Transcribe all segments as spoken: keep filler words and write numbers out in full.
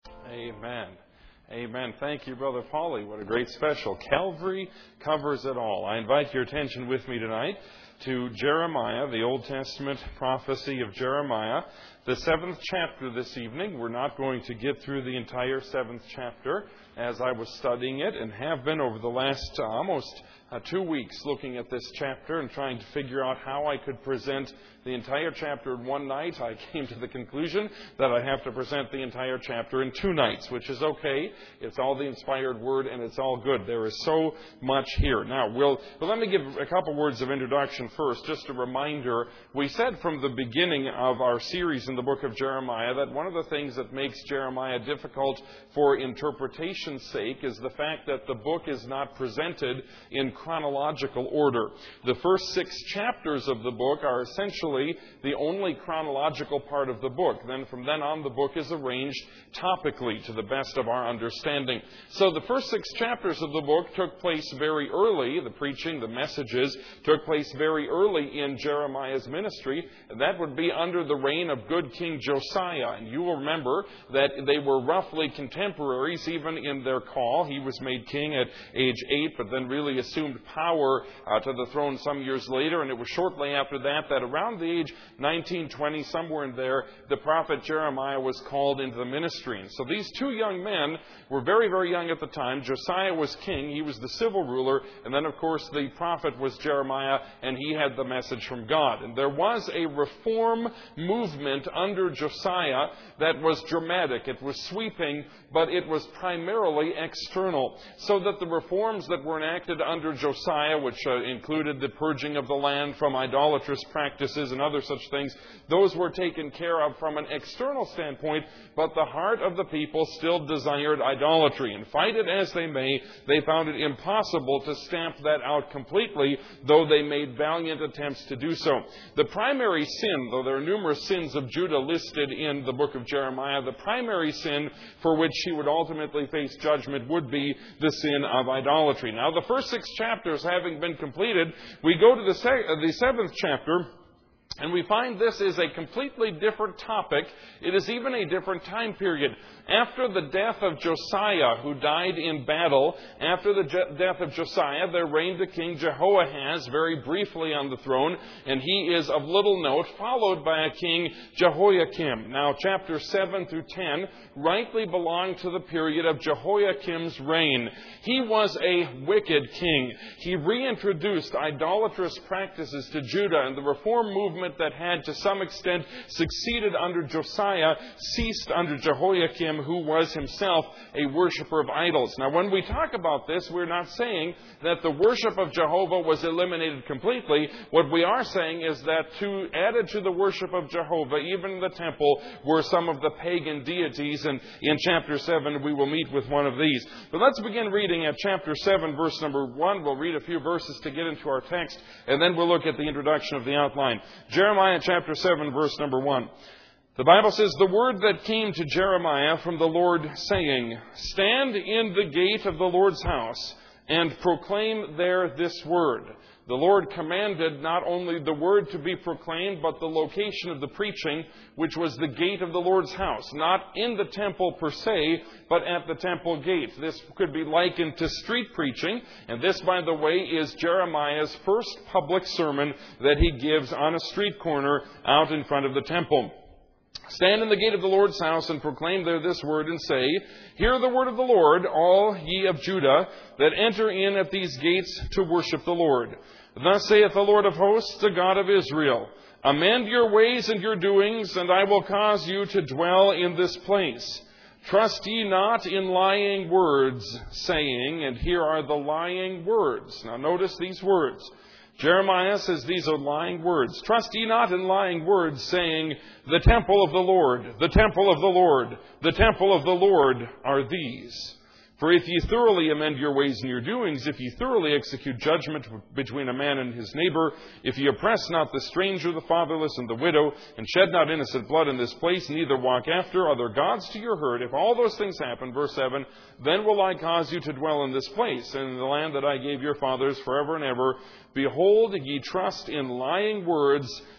Amen. Amen. Thank you, Brother Paulie. What a great special. Calvary covers it all. I invite your attention with me tonight to Jeremiah, the Old Testament prophecy of Jeremiah, the seventh chapter this evening. We're not going to get through the entire seventh chapter as I was studying it and have been over the last uh, almost uh, two weeks looking at this chapter and trying to figure out how I could present the entire chapter in one night. I came to the conclusion that I have to present the entire chapter in two nights, which is okay. It's all the inspired word and it's all good. There is so much here. Now, we'll, well, let me give a couple words of introduction first. Just a reminder, we said from the beginning of our series in the book of Jeremiah that one of the things that makes Jeremiah difficult for interpretation's sake is the fact that the book is not presented in chronological order. The first six chapters of the book are essentially the only chronological part of the book. Then from then on, the book is arranged topically to the best of our understanding. So the first six chapters of the book took place very early. The preaching, the messages took place very early in Jeremiah's ministry. And that would be under the reign of good King Josiah. And you will remember that they were roughly contemporaries even in their call. He was made king at age eight, but then really assumed power uh, to the throne some years later. And it was shortly after that that around the age nineteen, twenty, somewhere in there, the prophet Jeremiah was called into the ministry. And so these two young men were very, very young at the time. Josiah was king. He was the civil ruler. And then, of course, the prophet was Jeremiah, and he had the message from God. And there was a reform movement under Josiah that was dramatic. It was sweeping, but it was primarily external. So that the reforms that were enacted under Josiah, which uh, included the purging of the land from idolatrous practices and other such things, those were taken care of from an external standpoint, but the heart of the people still desired idolatry. And fight it as they may, they found it impossible to stamp that out completely, though they made valiant attempts to do so. The primary sin, though there are numerous sins of Judah listed in the book of Jeremiah, the primary sin for which he would ultimately face judgment would be the sin of idolatry. Now, the first six chapters having been completed, we go to the, se- uh, the seventh chapter, and we find this is a completely different topic. It is even a different time period. After the death of Josiah, who died in battle, after the je- death of Josiah, there reigned a king Jehoahaz, very briefly on the throne, and he is of little note, followed by a king Jehoiakim. Now, chapters seven through ten rightly belong to the period of Jehoiakim's reign. He was a wicked king. He reintroduced idolatrous practices to Judah, and the reform movement that had to some extent succeeded under Josiah ceased under Jehoiakim, who was himself a worshiper of idols. Now, when we talk about this, we're not saying that the worship of Jehovah was eliminated completely. What we are saying is that to added to the worship of Jehovah, even in the temple, were some of the pagan deities, and in chapter seven we will meet with one of these. But let's begin reading at chapter seven, verse number one. We'll read a few verses to get into our text, and then we'll look at the introduction of the outline. Jeremiah chapter seven, verse number one. The Bible says, "The word that came to Jeremiah from the Lord, saying, Stand in the gate of the Lord's house, and proclaim there this word." The Lord commanded not only the word to be proclaimed, but the location of the preaching, which was the gate of the Lord's house. Not in the temple per se, but at the temple gate. This could be likened to street preaching. And this, by the way, is Jeremiah's first public sermon that he gives on a street corner out in front of the temple. "Stand in the gate of the Lord's house and proclaim there this word and say, Hear the word of the Lord, all ye of Judah, that enter in at these gates to worship the Lord. Thus saith the Lord of hosts, the God of Israel, Amend your ways and your doings, and I will cause you to dwell in this place. Trust ye not in lying words, saying," and here are the lying words. Now notice these words. Jeremiah says these are lying words. "Trust ye not in lying words, saying, The temple of the Lord, the temple of the Lord, the temple of the Lord are these. For if ye thoroughly amend your ways and your doings, if ye thoroughly execute judgment between a man and his neighbor, if ye oppress not the stranger, the fatherless, and the widow, and shed not innocent blood in this place, neither walk after other gods to your hurt, if all those things happen," verse seven, "then will I cause you to dwell in this place, and in the land that I gave your fathers forever and ever. Behold, ye trust in lying words,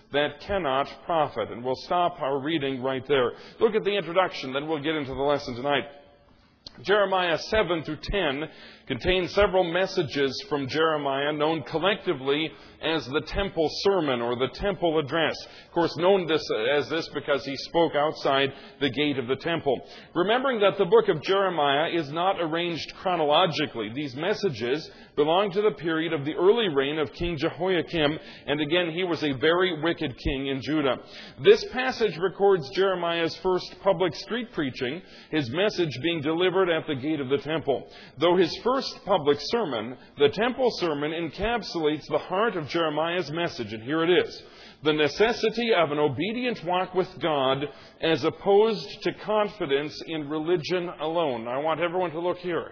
that cannot profit. And we'll stop our reading right there. Look at the introduction, then we'll get into the lesson tonight. Jeremiah seven through ten contains several messages from Jeremiah known collectively as the Temple Sermon or the Temple Address. Of course, known this, as this because he spoke outside the gate of the temple. Remembering that the book of Jeremiah is not arranged chronologically. These messages belong to the period of the early reign of King Jehoiakim, and again, he was a very wicked king in Judah. This passage records Jeremiah's first public street preaching, his message being delivered at the gate of the temple. Though his first public sermon, the Temple Sermon, encapsulates the heart of Jeremiah's message, and here it is: the necessity of an obedient walk with God as opposed to confidence in religion alone. I want everyone to look here.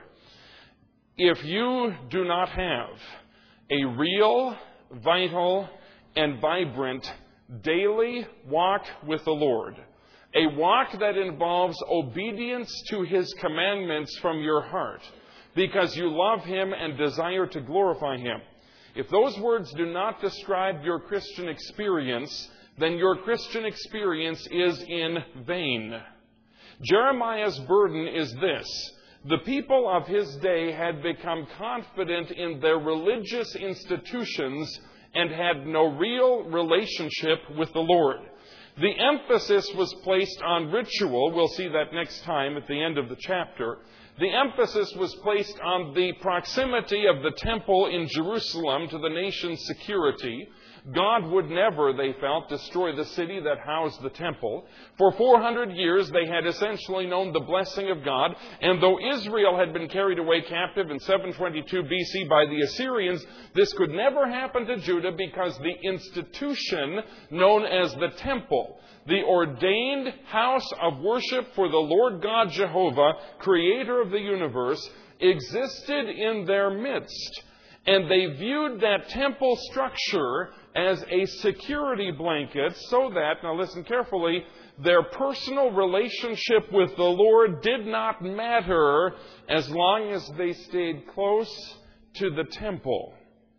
If you do not have a real, vital, and vibrant daily walk with the Lord, a walk that involves obedience to His commandments from your heart, because you love Him and desire to glorify Him, if those words do not describe your Christian experience, then your Christian experience is in vain. Jeremiah's burden is this: the people of his day had become confident in their religious institutions and had no real relationship with the Lord. The emphasis was placed on ritual. We'll see that next time at the end of the chapter. The emphasis was placed on the proximity of the temple in Jerusalem to the nation's security. God would never, they felt, destroy the city that housed the temple. For four hundred years, they had essentially known the blessing of God. And though Israel had been carried away captive in seven twenty-two B C by the Assyrians, this could never happen to Judah because the institution known as the temple, the ordained house of worship for the Lord God Jehovah, creator of the universe, existed in their midst. And they viewed that temple structure as a security blanket so that, now listen carefully, their personal relationship with the Lord did not matter as long as they stayed close to the temple.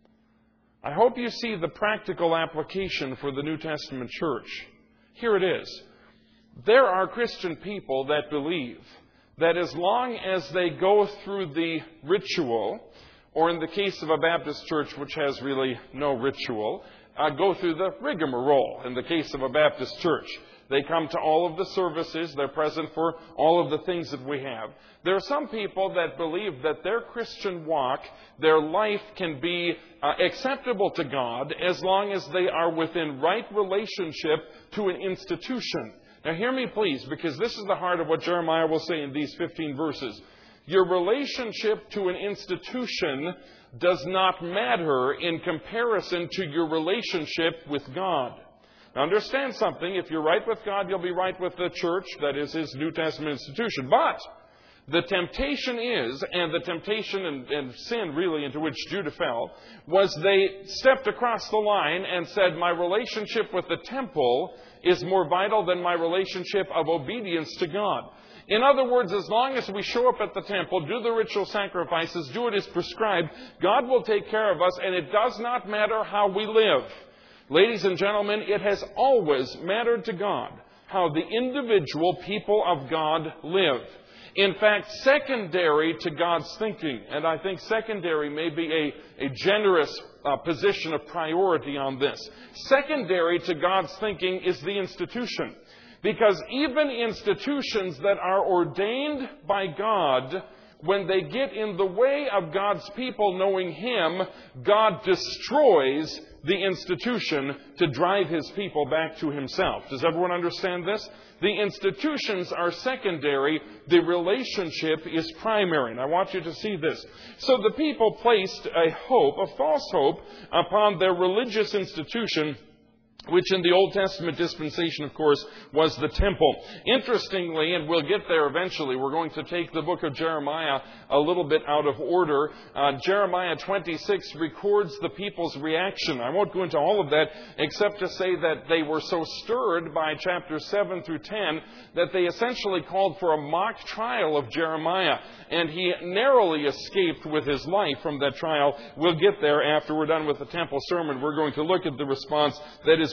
I hope you see the practical application for the New Testament church. Here it is. There are Christian people that believe that as long as they go through the ritual, or in the case of a Baptist church which has really no ritual, uh, go through the rigmarole. In the case of a Baptist church, they come to all of the services. They're present for all of the things that we have. There are some people that believe that their Christian walk, their life can be uh, acceptable to God as long as they are within right relationship to an institution. Now hear me please, because this is the heart of what Jeremiah will say in these fifteen verses. Your relationship to an institution does not matter in comparison to your relationship with God. Now understand something. If you're right with God, you'll be right with the church, that is His New Testament institution. But the temptation is, and the temptation and, and sin really into which Judah fell, was they stepped across the line and said, my relationship with the temple is more vital than my relationship of obedience to God. In other words, as long as we show up at the temple, do the ritual sacrifices, do what is prescribed, God will take care of us, and it does not matter how we live. Ladies and gentlemen, it has always mattered to God how the individual people of God live. In fact, secondary to God's thinking, and I think secondary may be a, a generous uh, position of priority on this. Secondary to God's thinking is the institution. Because even institutions that are ordained by God, when they get in the way of God's people knowing Him, God destroys the institution to drive His people back to Himself. Does everyone understand this? The institutions are secondary. The relationship is primary. And I want you to see this. So the people placed a hope, a false hope, upon their religious institution, which in the Old Testament dispensation, of course, was the temple. Interestingly, and we'll get there eventually, we're going to take the book of Jeremiah a little bit out of order. Uh, Jeremiah twenty-six records the people's reaction. I won't go into all of that, except to say that they were so stirred by chapters seven through ten that they essentially called for a mock trial of Jeremiah. And he narrowly escaped with his life from that trial. We'll get there after we're done with the temple sermon. We're going to look at the response that is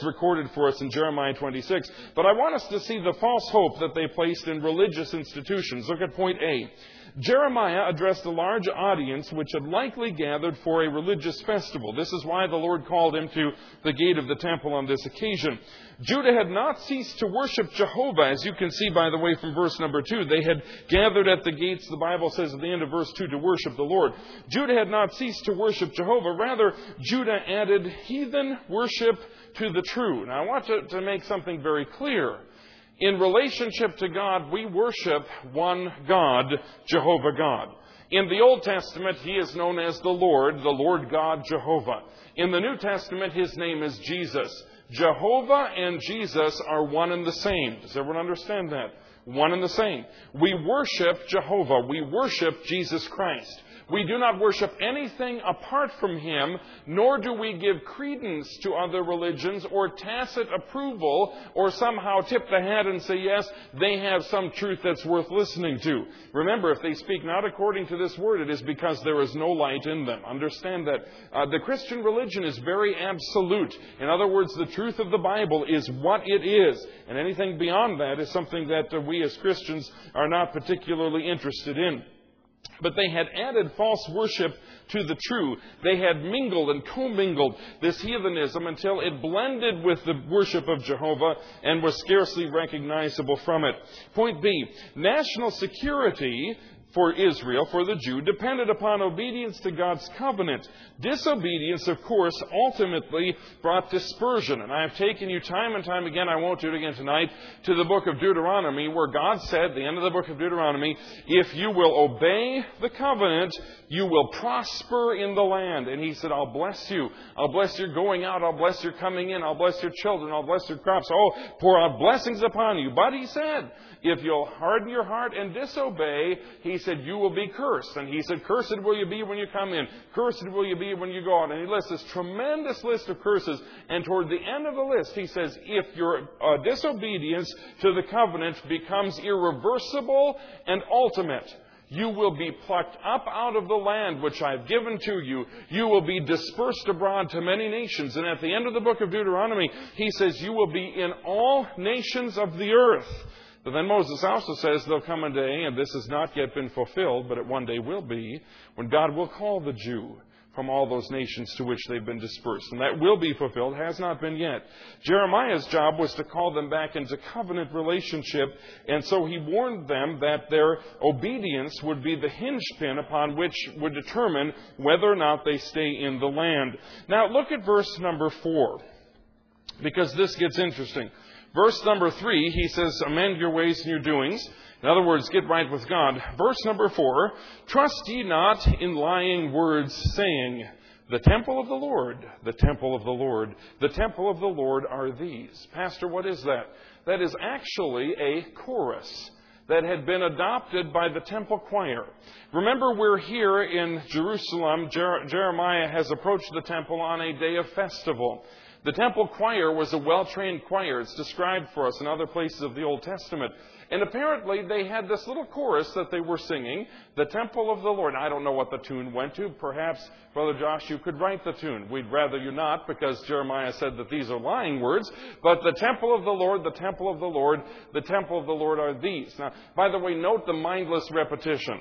recorded for us in Jeremiah twenty-six. But I want us to see the false hope that they placed in religious institutions. Look at point A. Jeremiah addressed a large audience which had likely gathered for a religious festival. This is why the Lord called him to the gate of the temple on this occasion. Judah had not ceased to worship Jehovah, as you can see, by the way, from verse number two. They had gathered at the gates, the Bible says at the end of verse two, to worship the Lord. Judah had not ceased to worship Jehovah. Rather, Judah added heathen worship to the true. Now, I want to, to make something very clear. In relationship to God, we worship one God, Jehovah God. In the Old Testament, He is known as the Lord, the Lord God Jehovah. In the New Testament, His name is Jesus. Jehovah and Jesus are one and the same. Does everyone understand that? One and the same. We worship Jehovah. We worship Jesus Christ. We do not worship anything apart from Him, nor do we give credence to other religions or tacit approval or somehow tip the hat and say, yes, they have some truth that's worth listening to. Remember, if they speak not according to this word, it is because there is no light in them. Understand that uh, the Christian religion is very absolute. In other words, the truth of the Bible is what it is. And anything beyond that is something that uh, we as Christians are not particularly interested in. But they had added false worship to the true. They had mingled and commingled this heathenism until it blended with the worship of Jehovah and was scarcely recognizable from it. Point B, national security for Israel, for the Jew, depended upon obedience to God's covenant. Disobedience, of course, ultimately brought dispersion. And I have taken you time and time again, I won't do it again tonight, to the book of Deuteronomy, where God said, the end of the book of Deuteronomy, if you will obey the covenant, you will prosper in the land. And He said, I'll bless you. I'll bless your going out. I'll bless your coming in. I'll bless your children. I'll bless your crops. Oh, pour out blessings upon you. But He said, if you'll harden your heart and disobey, He said, you will be cursed. And He said, cursed will you be when you come in. Cursed will you be when you go out. And He lists this tremendous list of curses. And toward the end of the list, He says, if your uh, disobedience to the covenant becomes irreversible and ultimate, you will be plucked up out of the land which I have given to you. You will be dispersed abroad to many nations. And at the end of the book of Deuteronomy, He says, you will be in all nations of the earth. But then Moses also says there'll come a day, and this has not yet been fulfilled, but it one day will be, when God will call the Jew from all those nations to which they've been dispersed. And that will be fulfilled, has not been yet. Jeremiah's job was to call them back into covenant relationship, and so he warned them that their obedience would be the hinge pin upon which would determine whether or not they stay in the land. Now look at verse number four, because this gets interesting. Verse number three, he says, amend your ways and your doings. In other words, get right with God. Verse number four, trust ye not in lying words, saying, the temple of the Lord, the temple of the Lord, the temple of the Lord are these. Pastor, what is that? That is actually a chorus that had been adopted by the temple choir. Remember, we're here in Jerusalem. Jer- Jeremiah has approached the temple on a day of festival. The temple choir was a well-trained choir. It's described for us in other places of the Old Testament. And apparently they had this little chorus that they were singing, the temple of the Lord. I don't know what the tune went to. Perhaps, Brother Josh, you could write the tune. We'd rather you not, because Jeremiah said that these are lying words. But the temple of the Lord, the temple of the Lord, the temple of the Lord are these. Now, by the way, note the mindless repetition.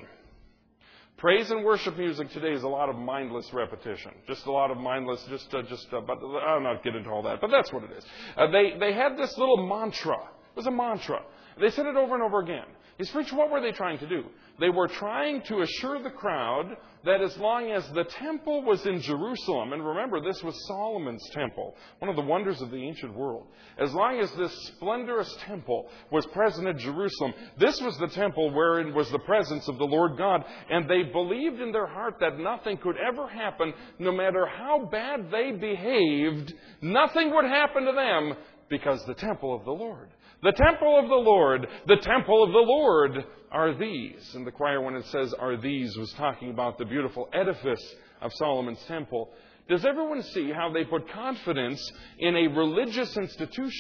Praise and worship music today is a lot of mindless repetition. Just a lot of mindless, just, uh, just, uh, but I'll not get into all that, but that's what it is. Uh, they, they had this little mantra. It was a mantra. They said it over and over again. He's preaching, what were they trying to do? They were trying to assure the crowd that as long as the temple was in Jerusalem, and remember, this was Solomon's temple, one of the wonders of the ancient world. As long as this splendorous temple was present in Jerusalem, this was the temple wherein was the presence of the Lord God. And they believed in their heart that nothing could ever happen, no matter how bad they behaved, nothing would happen to them, because the temple of the Lord. The temple of the Lord, the temple of the Lord are these. And the choir, when it says are these, was talking about the beautiful edifice of Solomon's temple. Does everyone see how they put confidence in a religious institution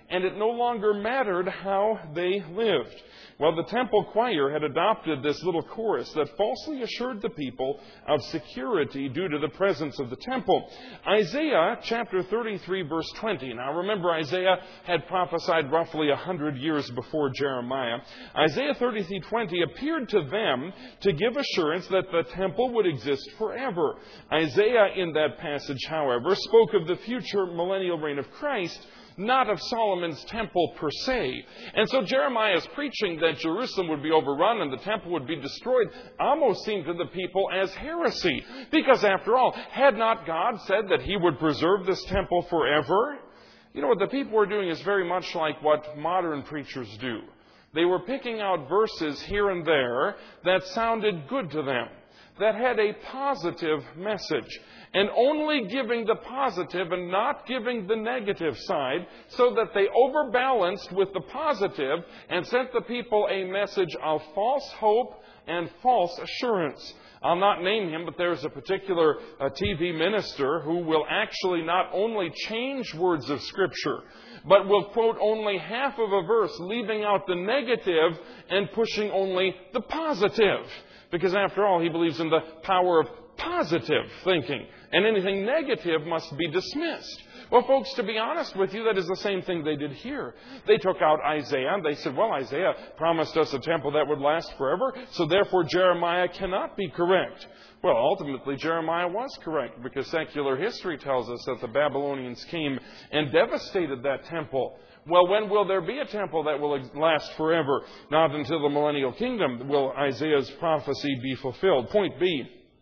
and it no longer mattered how they lived. Well, the temple choir had adopted this little chorus that falsely assured the people of security due to the presence of the temple. Isaiah chapter thirty-three, verse twenty. Now remember, Isaiah had prophesied roughly a hundred years before Jeremiah. Isaiah thirty-three twenty appeared to them to give assurance that the temple would exist forever. Isaiah in that passage, however, spoke of the future millennial reign of Christ, not of Solomon's temple per se. And so Jeremiah's preaching that Jerusalem would be overrun and the temple would be destroyed almost seemed to the people as heresy. Because after all, had not God said that He would preserve this temple forever? You know, what the people were doing is very much like what modern preachers do. They were picking out verses here and there that sounded good to them, that had a positive message, and only giving the positive and not giving the negative side, so that they overbalanced with the positive and sent the people a message of false hope and false assurance. I'll not name him, but there's a particular uh, T V minister who will actually not only change words of Scripture, but will quote only half of a verse, leaving out the negative and pushing only the positive. Because after all, he believes in the power of positive thinking, and anything negative must be dismissed. Well, folks, to be honest with you, that is the same thing they did here. They took out Isaiah and they said, well, Isaiah promised us a temple that would last forever, so therefore Jeremiah cannot be correct. Well, ultimately Jeremiah was correct, because secular history tells us that the Babylonians came and devastated that temple. Well, when will there be a temple that will last forever? Not until the millennial kingdom will Isaiah's prophecy be fulfilled. Point B.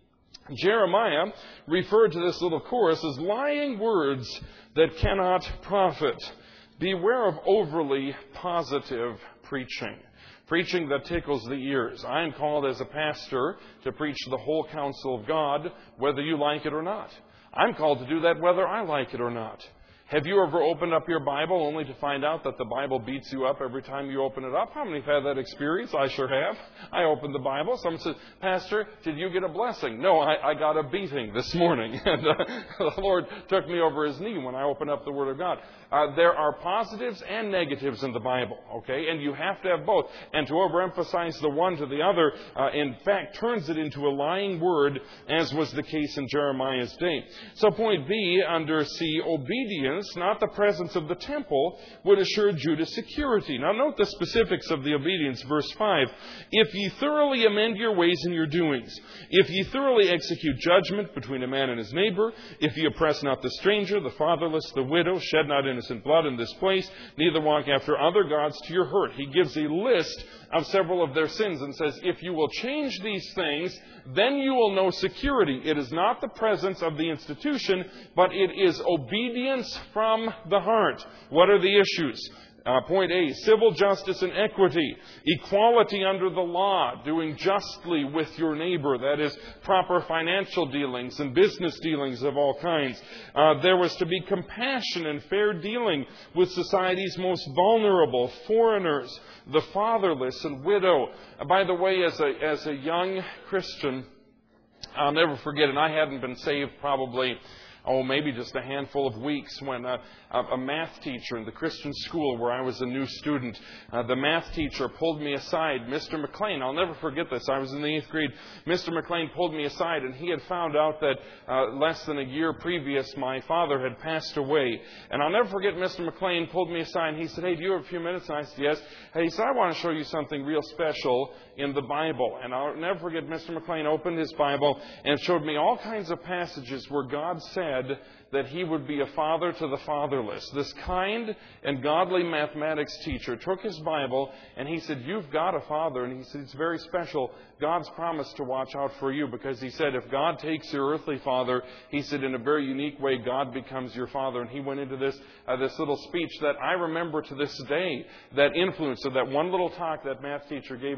Jeremiah referred to this little chorus as lying words that cannot profit. Beware of overly positive preaching. Preaching that tickles the ears. I am called as a pastor to preach the whole counsel of God, whether you like it or not. I'm called to do that whether I like it or not. Have you ever opened up your Bible only to find out that the Bible beats you up every time you open it up? How many have had that experience? I sure have. I opened the Bible. Someone says, Pastor, did you get a blessing? No, I, I got a beating this morning. And uh, the Lord took me over His knee when I opened up the Word of God. Uh, there are positives and negatives in the Bible, okay? And you have to have both. And to overemphasize the one to the other, uh, in fact, turns it into a lying word, as was the case in Jeremiah's day. So point B, under C, obedience, not the presence of the temple, would assure Judah security. Now note the specifics of the obedience, verse five. If ye thoroughly amend your ways and your doings, if ye thoroughly execute judgment between a man and his neighbor, if ye oppress not the stranger, the fatherless, the widow, shed not innocent blood in this place, neither walk after other gods to your hurt. He gives a list of several of their sins and says, if you will change these things, then you will know security. It is not the presence of the institution, but it is obedience from the heart. What are the issues? Uh, point A, civil justice and equity, equality under the law, doing justly with your neighbor. That is, proper financial dealings and business dealings of all kinds. Uh, there was to be compassion and fair dealing with society's most vulnerable, foreigners, the fatherless and widow. Uh, by the way, as a, as a young Christian, I'll never forget, and I hadn't been saved probably oh, maybe just a handful of weeks, when a, a math teacher in the Christian school where I was a new student, uh, the math teacher pulled me aside. Mister McLean, I'll never forget this. I was in the eighth grade. Mister McLean pulled me aside, and he had found out that uh, less than a year previous, my father had passed away. And I'll never forget, Mister McLean pulled me aside, and he said, hey, do you have a few minutes? And I said, yes. And he said, I want to show you something real special in the Bible. And I'll never forget, Mister McLean opened his Bible and showed me all kinds of passages where God said that He would be a father to the fatherless. This kind and godly mathematics teacher took his Bible and he said, you've got a father. And he said, it's very special. God's promised to watch out for you, because he said, if God takes your earthly father, he said, in a very unique way, God becomes your father. And he went into this uh, this little speech that I remember to this day, that influence of that one little talk that math teacher gave me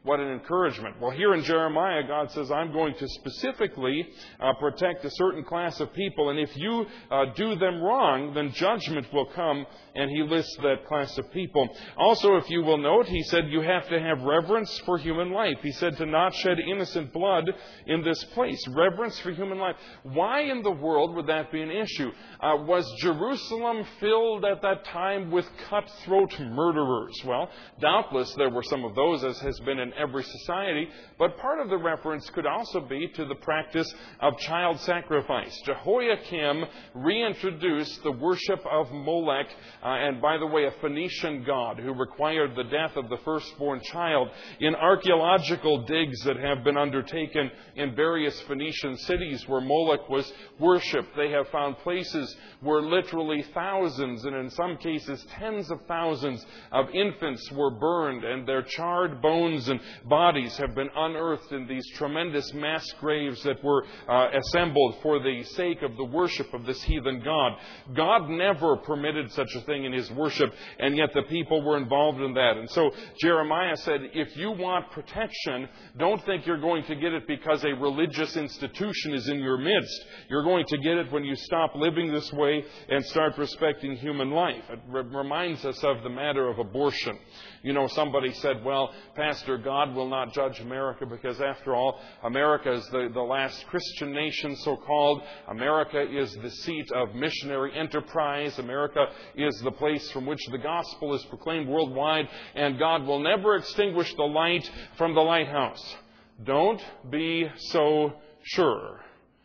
What an encouragement. Well, here in Jeremiah, God says, I'm going to specifically uh, protect a certain class of people, and if you uh, do them wrong, then judgment will come, and he lists that class of people. Also, if you will note, he said you have to have reverence for human life. He said to not shed innocent blood in this place. Reverence for human life. Why in the world would that be an issue? Uh, was Jerusalem filled at that time with cutthroat murderers? Well, doubtless there were some of those, as has been in every society, but part of the reference could also be to the practice of child sacrifice. Jehoiakim reintroduced the worship of Molech, uh, and by the way, a Phoenician god who required the death of the firstborn child. In archaeological digs that have been undertaken in various Phoenician cities where Molech was worshipped, they have found places where literally thousands, and in some cases tens of thousands of infants were burned, and their charred bones and bodies have been unearthed in these tremendous mass graves that were uh, assembled for the sake of the worship of this heathen god. God never permitted such a thing in his worship, and yet the people were involved in that. And so Jeremiah said, if you want protection, don't think you're going to get it because a religious institution is in your midst. You're going to get it when you stop living this way and start respecting human life. It re- reminds us of the matter of abortion. You know, somebody said, well, Pastor, God will not judge America because, after all, America is the, the last Christian nation, so-called. America is the seat of missionary enterprise. America is the place from which the gospel is proclaimed worldwide, and God will never extinguish the light from the lighthouse. Don't be so sure.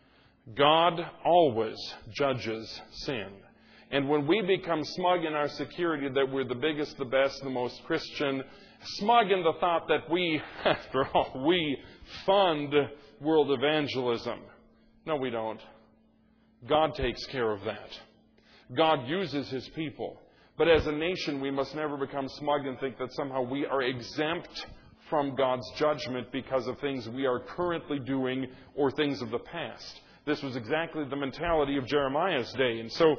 God always judges sin. And when we become smug in our security that we're the biggest, the best, the most Christian, smug in the thought that we, after all, we fund world evangelism. No, we don't. God takes care of that. God uses his people. But as a nation, we must never become smug and think that somehow we are exempt from God's judgment because of things we are currently doing or things of the past. This was exactly the mentality of Jeremiah's day. And so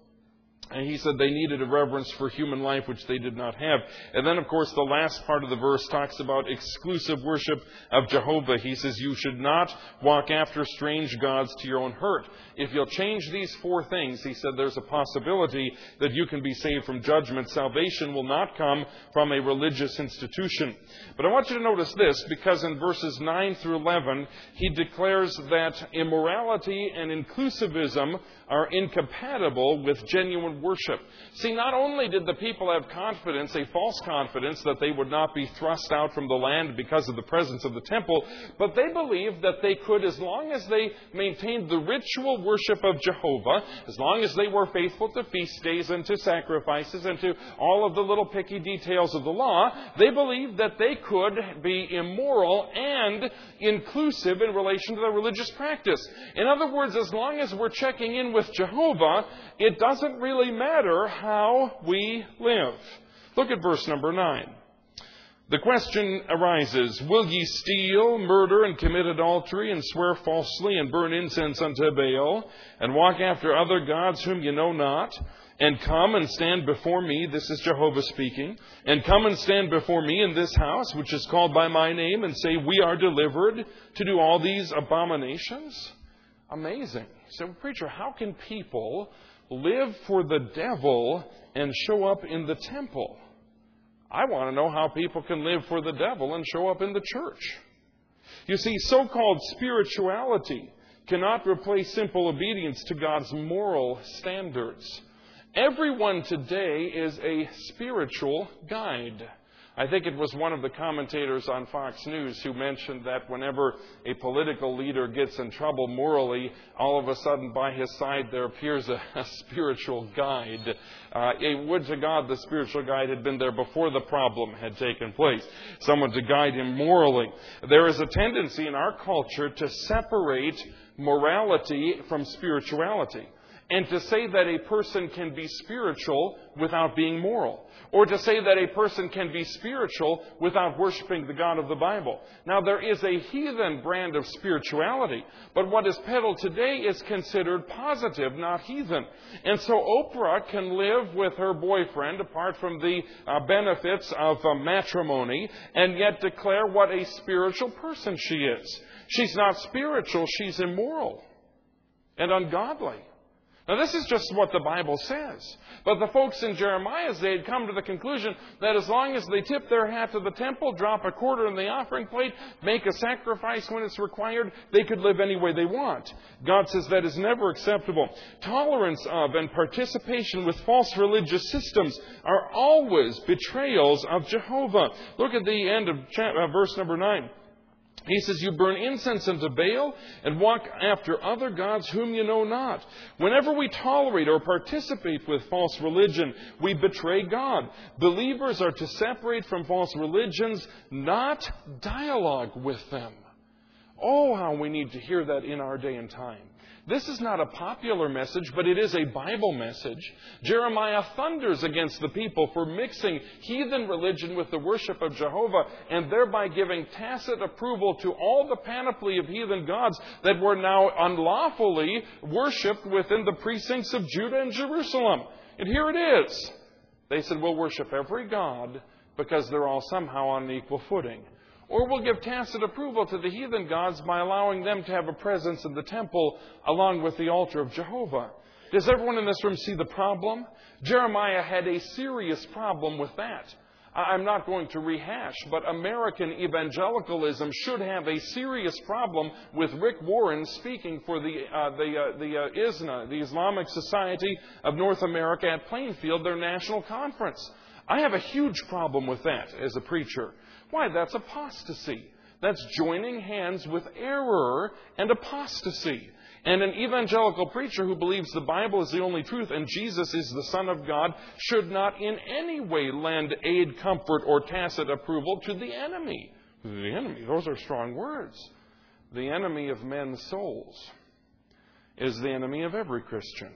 And he said they needed a reverence for human life, which they did not have. And then, of course, the last part of the verse talks about exclusive worship of Jehovah. He says, you should not walk after strange gods to your own hurt. If you'll change these four things, he said, there's a possibility that you can be saved from judgment. Salvation will not come from a religious institution. But I want you to notice this, because in verses nine through eleven, he declares that immorality and inclusivism are incompatible with genuine worship. See, not only did the people have confidence, a false confidence, that they would not be thrust out from the land because of the presence of the temple, but they believed that they could, as long as they maintained the ritual worship of Jehovah, as long as they were faithful to feast days and to sacrifices and to all of the little picky details of the law, they believed that they could be immoral and inclusive in relation to the religious practice. In other words, as long as we're checking in with Jehovah, it doesn't really matter how we live. Look at verse number nine. The question arises, will ye steal, murder, and commit adultery, and swear falsely, and burn incense unto Baal, and walk after other gods whom ye know not, and come and stand before me, this is Jehovah speaking, and come and stand before me in this house, which is called by my name, and say, we are delivered to do all these abominations? Amazing. So, preacher, how can people live for the devil and show up in the temple? I want to know how people can live for the devil and show up in the church. You see, so-called spirituality cannot replace simple obedience to God's moral standards. Everyone today is a spiritual guide. I think it was one of the commentators on Fox News who mentioned that whenever a political leader gets in trouble morally, all of a sudden by his side there appears a, a spiritual guide. Uh, it would to God the spiritual guide had been there before the problem had taken place. Someone to guide him morally. There is a tendency in our culture to separate morality from spirituality. And to say that a person can be spiritual without being moral. Or to say that a person can be spiritual without worshiping the God of the Bible. Now, there is a heathen brand of spirituality, but what is peddled today is considered positive, not heathen. And so Oprah can live with her boyfriend, apart from the uh, benefits of uh, matrimony, and yet declare what a spiritual person she is. She's not spiritual, she's immoral and ungodly. Now, this is just what the Bible says. But the folks in Jeremiah's day had come to the conclusion that as long as they tip their hat to the temple, drop a quarter in the offering plate, make a sacrifice when it's required, they could live any way they want. God says that is never acceptable. Tolerance of and participation with false religious systems are always betrayals of Jehovah. Look at the end of verse number nine. He says, you burn incense unto Baal and walk after other gods whom you know not. Whenever we tolerate or participate with false religion, we betray God. Believers are to separate from false religions, not dialogue with them. Oh, how we need to hear that in our day and time. This is not a popular message, but it is a Bible message. Jeremiah thunders against the people for mixing heathen religion with the worship of Jehovah and thereby giving tacit approval to all the panoply of heathen gods that were now unlawfully worshipped within the precincts of Judah and Jerusalem. And here it is. They said, we'll worship every god because they're all somehow on an equal footing. Or we'll give tacit approval to the heathen gods by allowing them to have a presence in the temple along with the altar of Jehovah. Does everyone in this room see the problem? Jeremiah had a serious problem with that. I'm not going to rehash, but American evangelicalism should have a serious problem with Rick Warren speaking for the uh, the uh, the uh, I S N A, the Islamic Society of North America at Plainfield, their national conference. I have a huge problem with that as a preacher. Why? That's apostasy. That's joining hands with error and apostasy. And an evangelical preacher who believes the Bible is the only truth and Jesus is the Son of God should not in any way lend aid, comfort, or tacit approval to the enemy. The enemy, those are strong words. The enemy of men's souls is the enemy of every Christian.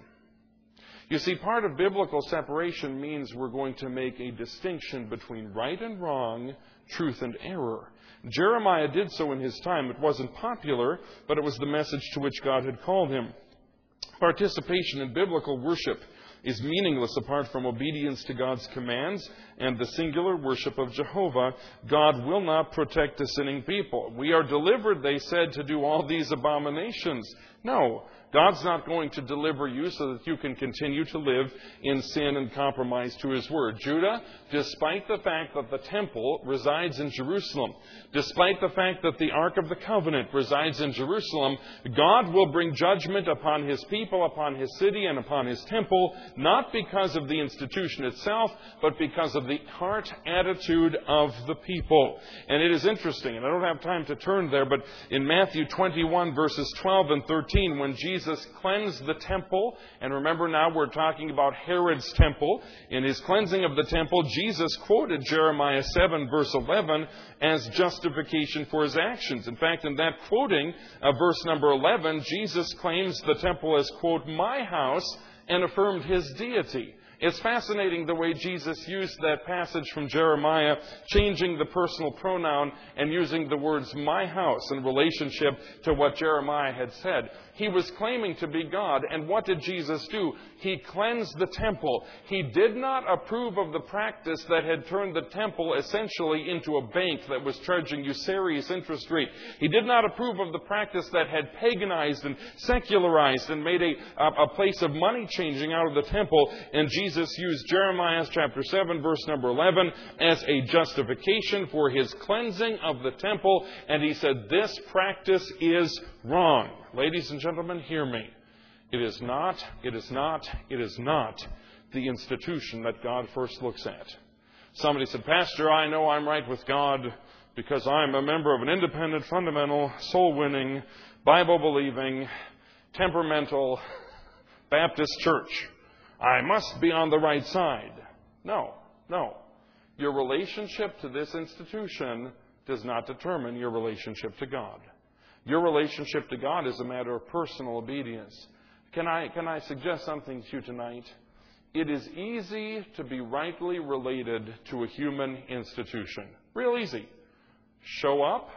You see, part of biblical separation means we're going to make a distinction between right and wrong, truth and error. Jeremiah did so in his time. It wasn't popular, but it was the message to which God had called him. Participation in biblical worship is meaningless apart from obedience to God's commands and the singular worship of Jehovah. God will not protect a sinning people. We are delivered, they said, to do all these abominations. No, God's not going to deliver you so that you can continue to live in sin and compromise to His Word. Judah, despite the fact that the temple resides in Jerusalem, despite the fact that the Ark of the Covenant resides in Jerusalem, God will bring judgment upon His people, upon His city, and upon His temple, not because of the institution itself, but because of the heart attitude of the people. And it is interesting, and I don't have time to turn there, but in Matthew twenty-one, verses twelve and thirteen, when Jesus Jesus cleansed the temple, and remember now we're talking about Herod's temple. In his cleansing of the temple, Jesus quoted Jeremiah seven, verse eleven, as justification for his actions. In fact, in that quoting of verse number eleven, Jesus claims the temple as, quote, my house, and affirmed His deity. It's fascinating the way Jesus used that passage from Jeremiah, changing the personal pronoun and using the words my house in relationship to what Jeremiah had said. He was claiming to be God, and what did Jesus do? He cleansed the temple. He did not approve of the practice that had turned the temple essentially into a bank that was charging usurious interest rate. He did not approve of the practice that had paganized and secularized and made a, a, a place of money changing out of the temple. And Jesus used Jeremiah chapter seven, verse number eleven, as a justification for His cleansing of the temple. And He said, this practice is wrong. Ladies and gentlemen, hear me. It is not, it is not, it is not the institution that God first looks at. Somebody said, Pastor, I know I'm right with God because I'm a member of an independent, fundamental, soul-winning, Bible-believing, temperamental Baptist church. I must be on the right side. No, no. Your relationship to this institution does not determine your relationship to God. Your relationship to God is a matter of personal obedience. Can I, can I suggest something to you tonight? It is easy to be rightly related to a human institution. Real easy. Show up,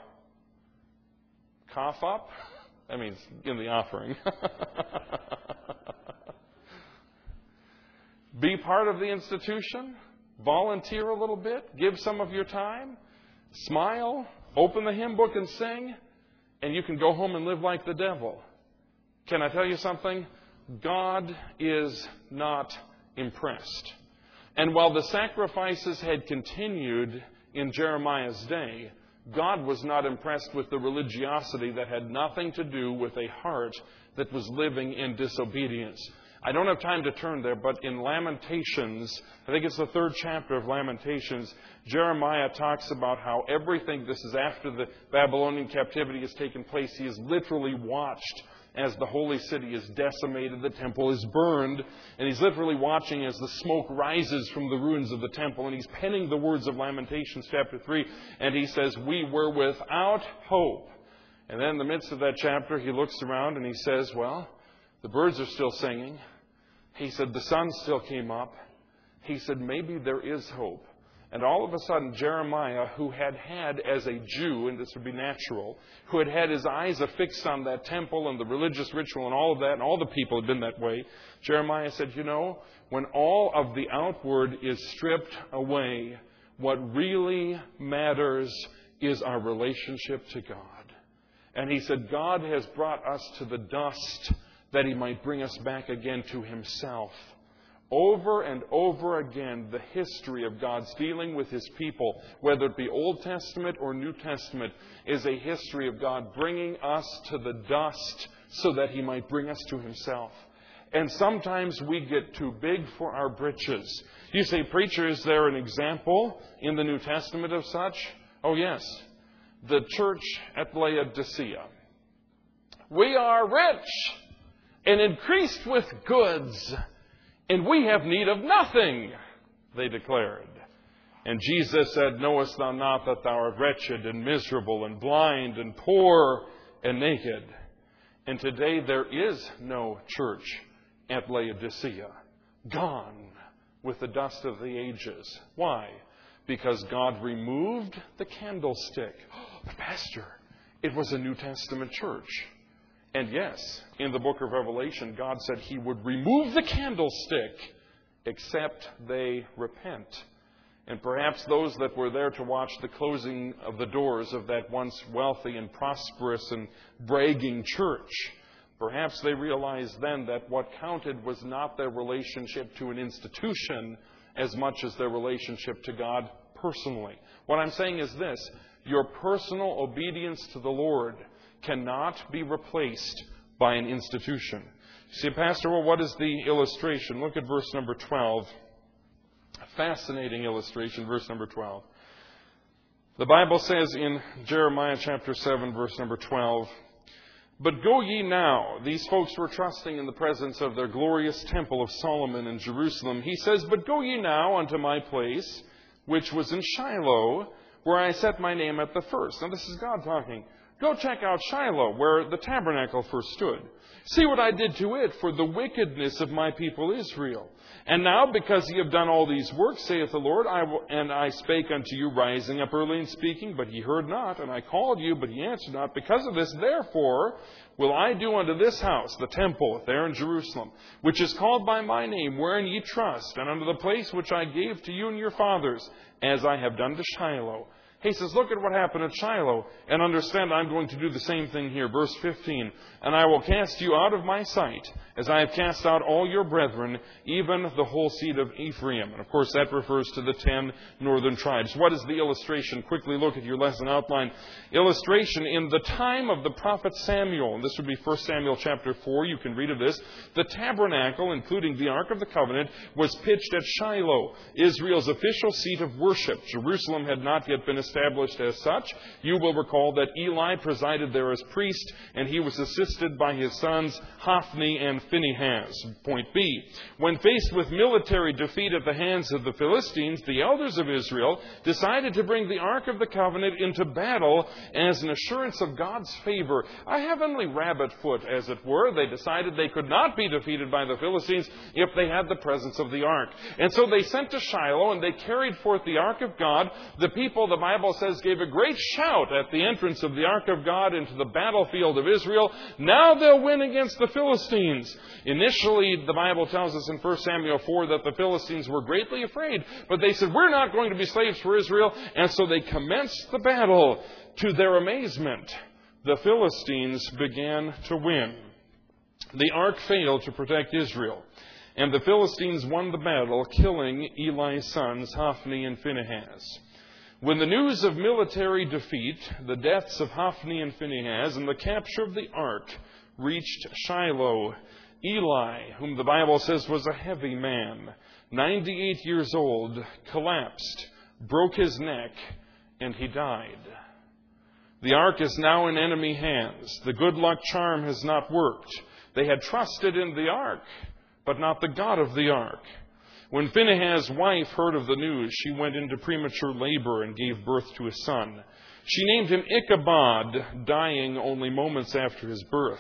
cough up. That means in the offering. Be part of the institution. Volunteer a little bit. Give some of your time. Smile. Open the hymn book and sing. And you can go home and live like the devil. Can I tell you something? God is not impressed. And while the sacrifices had continued in Jeremiah's day, God was not impressed with the religiosity that had nothing to do with a heart that was living in disobedience. I don't have time to turn there, but in Lamentations, I think it's the third chapter of Lamentations, Jeremiah talks about how everything, this is after the Babylonian captivity has taken place, he has literally watched as the holy city is decimated, the temple is burned, and he's literally watching as the smoke rises from the ruins of the temple, and he's penning the words of Lamentations chapter three, and he says, "We were without hope." And then in the midst of that chapter, he looks around and he says, well, the birds are still singing. He said, the sun still came up. He said, maybe there is hope. And all of a sudden, Jeremiah, who had had as a Jew, and this would be natural, who had had his eyes affixed on that temple and the religious ritual and all of that, and all the people had been that way, Jeremiah said, you know, when all of the outward is stripped away, what really matters is our relationship to God. And he said, God has brought us to the dust that he might bring us back again to himself. Over and over again, the history of God's dealing with his people, whether it be Old Testament or New Testament, is a history of God bringing us to the dust so that he might bring us to himself. And sometimes we get too big for our britches. You say, preacher, is there an example in the New Testament of such? Oh, yes. The church at Laodicea. We are rich and increased with goods, and we have need of nothing, they declared. And Jesus said, knowest thou not that thou art wretched and miserable and blind and poor and naked? And today there is no church at Laodicea. Gone with the dust of the ages. Why? Because God removed the candlestick. But Pastor, it was a New Testament church. And yes, in the book of Revelation, God said he would remove the candlestick except they repent. And perhaps those that were there to watch the closing of the doors of that once wealthy and prosperous and bragging church, perhaps they realized then that what counted was not their relationship to an institution as much as their relationship to God personally. What I'm saying is this: your personal obedience to the Lord cannot be replaced by an institution. You see, Pastor, well, what is the illustration? Look at verse number twelve. A fascinating illustration, verse number twelve. The Bible says in Jeremiah chapter seven, verse number twelve, but go ye now. These folks were trusting in the presence of their glorious temple of Solomon in Jerusalem. He says, but go ye now unto my place, which was in Shiloh, where I set my name at the first. Now this is God talking. Go check out Shiloh, where the tabernacle first stood. See what I did to it for the wickedness of my people Israel. And now, because ye have done all these works, saith the Lord, I will, and I spake unto you, rising up early and speaking, but ye heard not, and I called you, but ye answered not. Because of this, therefore, will I do unto this house, the temple there in Jerusalem, which is called by my name, wherein ye trust, and unto the place which I gave to you and your fathers, as I have done to Shiloh. He says, look at what happened at Shiloh, and understand I'm going to do the same thing here. Verse fifteen, and I will cast you out of my sight, as I have cast out all your brethren, even the whole seed of Ephraim. And of course that refers to the ten northern tribes. What is the illustration? Quickly look at your lesson outline. Illustration, in the time of the prophet Samuel, and this would be First Samuel chapter four, you can read of this, the tabernacle, including the Ark of the Covenant, was pitched at Shiloh, Israel's official seat of worship. Jerusalem had not yet been established established as such. You will recall that Eli presided there as priest, and he was assisted by his sons Hophni and Phinehas. Point B. When faced with military defeat at the hands of the Philistines, the elders of Israel decided to bring the Ark of the Covenant into battle as an assurance of God's favor. A heavenly rabbit foot, as it were. They decided they could not be defeated by the Philistines if they had the presence of the Ark. And so they sent to Shiloh, and they carried forth the Ark of God. The people, the Bible says, gave a great shout at the entrance of the Ark of God into the battlefield of Israel. Now they'll win against the Philistines. Initially, the Bible tells us in First Samuel four that the Philistines were greatly afraid, but they said, we're not going to be slaves for Israel. And so they commenced the battle. To their amazement, the Philistines began to win. The ark failed to protect Israel, and the Philistines won the battle, killing Eli's sons, Hophni and Phinehas. When the news of military defeat, the deaths of Hophni and Phinehas, and the capture of the ark reached Shiloh, Eli, whom the Bible says was a heavy man, ninety-eight years old, collapsed, broke his neck, and he died. The ark is now in enemy hands. The good luck charm has not worked. They had trusted in the ark, but not the God of the ark. When Phinehas' wife heard of the news, she went into premature labor and gave birth to a son. She named him Ichabod, dying only moments after his birth.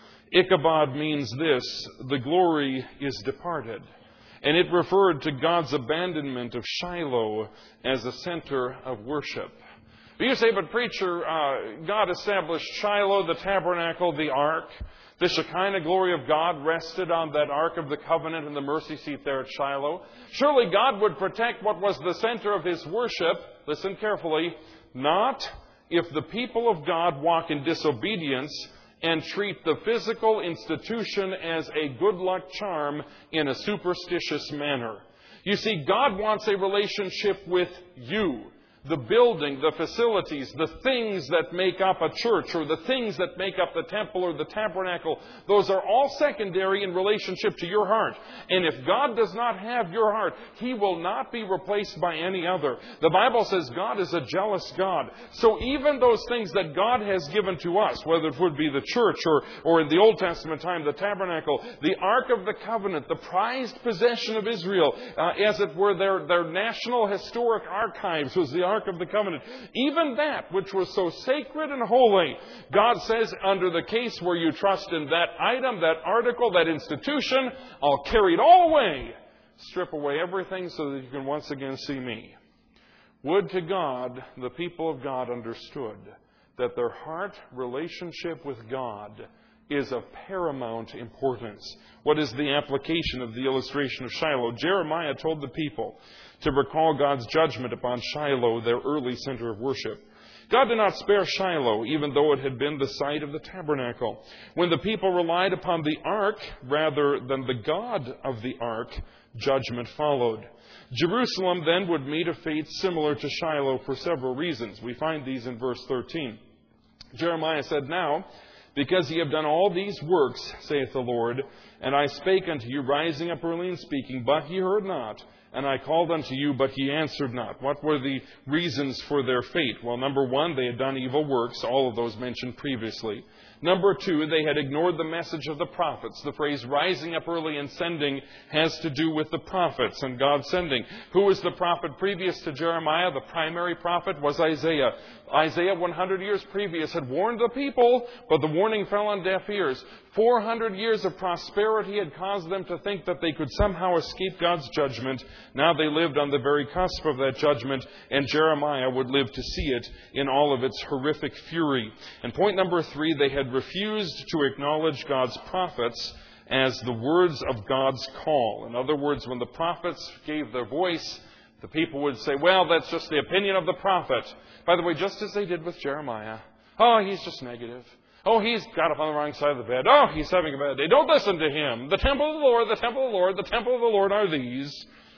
Ichabod means this: the glory is departed. And it referred to God's abandonment of Shiloh as a center of worship. But you say, but preacher, uh, God established Shiloh, the tabernacle, the ark. The Shekinah glory of God rested on that Ark of the Covenant and the mercy seat there at Shiloh. Surely God would protect what was the center of His worship, listen carefully, not if the people of God walk in disobedience and treat the physical institution as a good luck charm in a superstitious manner. You see, God wants a relationship with you. The building, the facilities, the things that make up a church, or the things that make up the temple or the tabernacle, those are all secondary in relationship to your heart. And if God does not have your heart, He will not be replaced by any other. The Bible says God is a jealous God. So even those things that God has given to us, whether it would be the church or, or in the Old Testament time, the tabernacle, the Ark of the Covenant, the prized possession of Israel, uh, as it were their, their national historic archives was the Ark of the Covenant. Even that which was so sacred and holy, God says, under the case where you trust in that item, that article, that institution, I'll carry it all away. Strip away everything so that you can once again see me. Would to God the people of God understood that their heart relationship with God is of paramount importance. What is the application of the illustration of Shiloh? Jeremiah told the people to recall God's judgment upon Shiloh, their early center of worship. God did not spare Shiloh, even though it had been the site of the tabernacle. When the people relied upon the ark rather than the God of the ark, judgment followed. Jerusalem then would meet a fate similar to Shiloh for several reasons. We find these in verse thirteen. Jeremiah said, "Now, because ye have done all these works, saith the Lord, and I spake unto you, rising up early and speaking, but ye heard not. And I called unto you, but ye answered not." What were the reasons for their fate? Well, number one, they had done evil works, all of those mentioned previously. Number two, they had ignored the message of the prophets. The phrase rising up early and sending has to do with the prophets and God sending. Who was the prophet previous to Jeremiah? The primary prophet was Isaiah. Isaiah, one hundred years previous, had warned the people, but the warning fell on deaf ears. four hundred years of prosperity had caused them to think that they could somehow escape God's judgment. Now they lived on the very cusp of that judgment, and Jeremiah would live to see it in all of its horrific fury. And point number three, they had refused to acknowledge God's prophets as the words of God's call. In other words, when the prophets gave their voice, the people would say, well, that's just the opinion of the prophet. By the way, just as they did with Jeremiah. Oh, he's just negative. Oh, he's got up on the wrong side of the bed. Oh, he's having a bad day. Don't listen to him. The temple of the Lord, the temple of the Lord, the temple of the Lord are these.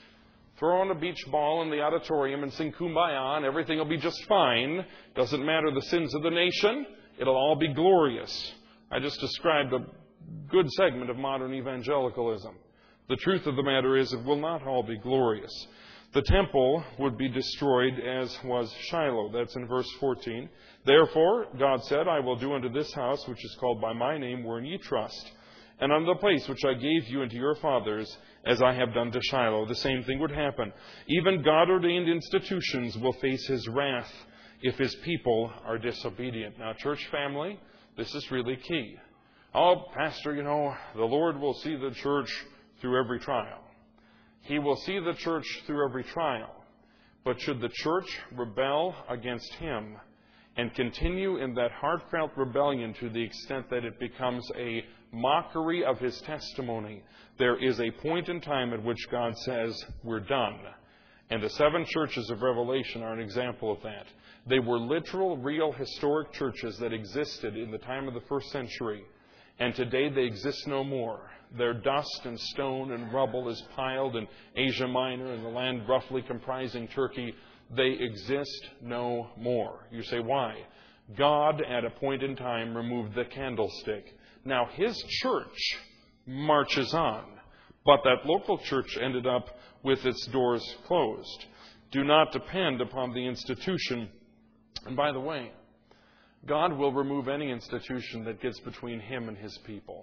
Throw on a beach ball in the auditorium and sing Kumbaya and everything will be just fine. Doesn't matter the sins of the nation. It'll all be glorious. I just described a good segment of modern evangelicalism. The truth of the matter is it will not all be glorious. The temple would be destroyed as was Shiloh. That's in verse fourteen. Therefore, God said, I will do unto this house, which is called by my name, wherein ye trust, and unto the place which I gave you and to your fathers, as I have done to Shiloh. The same thing would happen. Even God-ordained institutions will face His wrath if His people are disobedient. Now, church family, this is really key. Oh, Pastor, you know, the Lord will see the church through every trial. He will see the church through every trial. But should the church rebel against Him and continue in that heartfelt rebellion to the extent that it becomes a mockery of His testimony, there is a point in time at which God says, we're done. And the seven churches of Revelation are an example of that. They were literal, real, historic churches that existed in the time of the first century. And today they exist no more. Their dust and stone and rubble is piled in Asia Minor and the land roughly comprising Turkey. They exist no more. You say, why? God, at a point in time, removed the candlestick. Now, His church marches on, but that local church ended up with its doors closed. Do not depend upon the institution. And by the way, God will remove any institution that gets between Him and His people.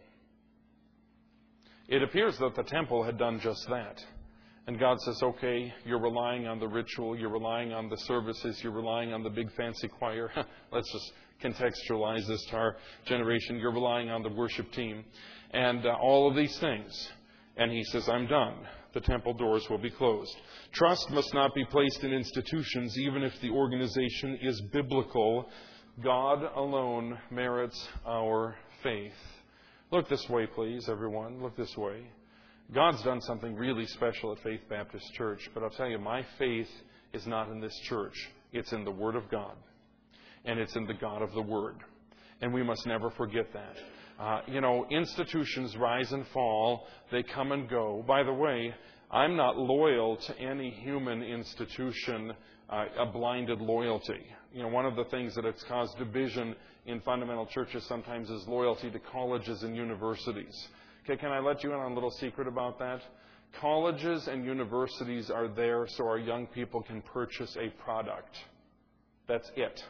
It appears that the temple had done just that. And God says, okay, you're relying on the ritual, you're relying on the services, you're relying on the big fancy choir. Let's just contextualize this to our generation. You're relying on the worship team and uh, all of these things. And He says, I'm done. The temple doors will be closed. Trust must not be placed in institutions, even if the organization is biblical. God alone merits our faith. Look this way, please, everyone. Look this way. God's done something really special at Faith Baptist Church, but I'll tell you, my faith is not in this church. It's in the Word of God, and it's in the God of the Word, and we must never forget that. Uh, you know, institutions rise and fall. They come and go. By the way, I'm not loyal to any human institution, uh, a blinded loyalty. You know, one of the things that has caused division in fundamental churches sometimes is loyalty to colleges and universities. Okay, can I let you in on a little secret about that? Colleges and universities are there so our young people can purchase a product. That's it.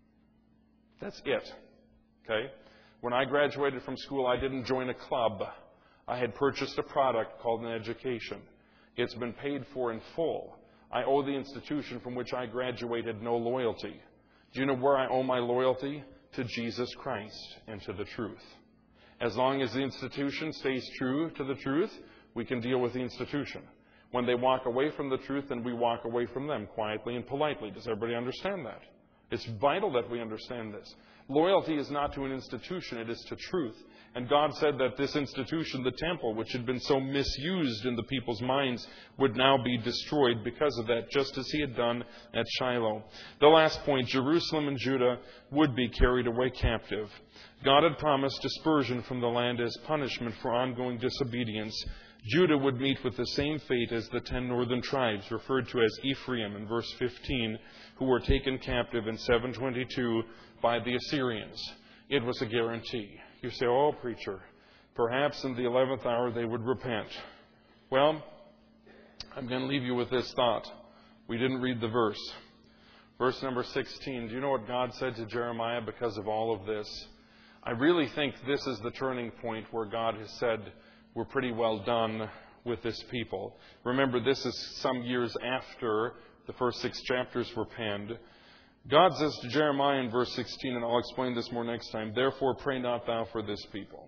That's it. Okay? When I graduated from school, I didn't join a club. I had purchased a product called an education. It's been paid for in full. I owe the institution from which I graduated no loyalty. Do you know where I owe my loyalty? To Jesus Christ and to the truth. As long as the institution stays true to the truth, we can deal with the institution. When they walk away from the truth, then we walk away from them quietly and politely. Does everybody understand that? It's vital that we understand this. Loyalty is not to an institution, it is to truth. And God said that this institution, the temple, which had been so misused in the people's minds, would now be destroyed because of that, just as He had done at Shiloh. The last point, Jerusalem and Judah would be carried away captive. God had promised dispersion from the land as punishment for ongoing disobedience. Judah would meet with the same fate as the ten northern tribes, referred to as Ephraim in verse fifteen, who were taken captive in seven twenty-two by the Assyrians. It was a guarantee. You say, oh, preacher, perhaps in the eleventh hour they would repent. Well, I'm going to leave you with this thought. We didn't read the verse. Verse number sixteen. Do you know what God said to Jeremiah because of all of this? I really think this is the turning point where God has said, we're pretty well done with this people. Remember, this is some years after the first six chapters were penned. God says to Jeremiah in verse sixteen, and I'll explain this more next time, therefore pray not thou for this people.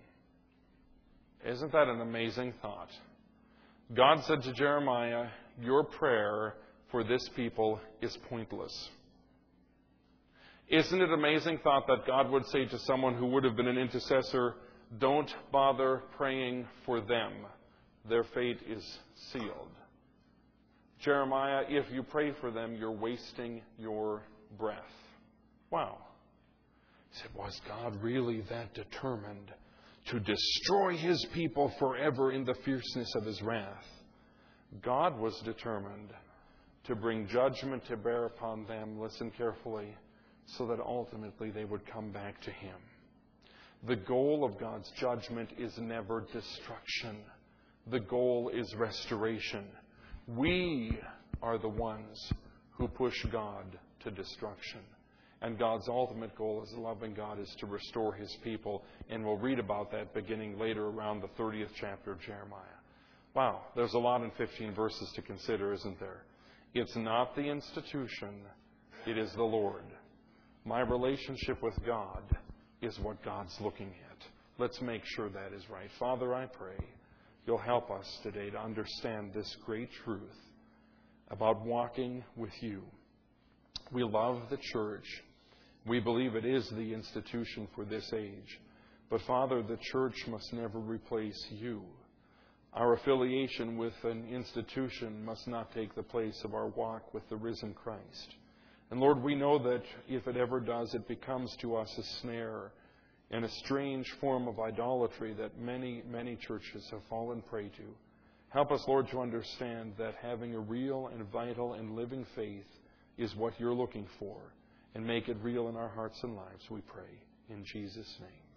Isn't that an amazing thought? God said to Jeremiah, your prayer for this people is pointless. Isn't it an amazing thought that God would say to someone who would have been an intercessor, don't bother praying for them. Their fate is sealed. Jeremiah, if you pray for them, you're wasting your breath. Wow. He said, was God really that determined to destroy His people forever in the fierceness of His wrath? God was determined to bring judgment to bear upon them, listen carefully, so that ultimately they would come back to Him. The goal of God's judgment is never destruction. The goal is restoration. We are the ones who push God to destruction. And God's ultimate goal as a loving God is to restore His people. And we'll read about that beginning later around the thirtieth chapter of Jeremiah. Wow, there's a lot in fifteen verses to consider, isn't there? It's not the institution, it is the Lord. My relationship with God is what God's looking at. Let's make sure that is right. Father, I pray you'll help us today to understand this great truth about walking with you. We love the church. We believe it is the institution for this age. But Father, the church must never replace you. Our affiliation with an institution must not take the place of our walk with the risen Christ. And Lord, we know that if it ever does, it becomes to us a snare and a strange form of idolatry that many, many churches have fallen prey to. Help us, Lord, to understand that having a real and vital and living faith is what you're looking for. And make it real in our hearts and lives, we pray. In Jesus' name.